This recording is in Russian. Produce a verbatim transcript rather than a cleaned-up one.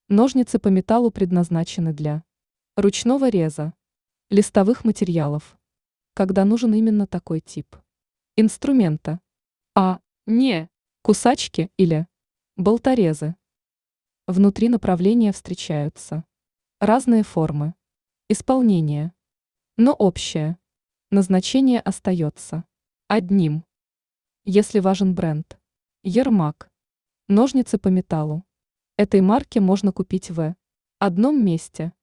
Ножницы по металлу предназначены для ручного реза, листовых материалов, когда нужен именно такой тип инструмента, а не кусачки или болторезы. Внутри направления встречаются разные формы исполнения, но общее назначение остается одним. Если важен бренд Ермак, ножницы по металлу этой марки можно купить в одном месте.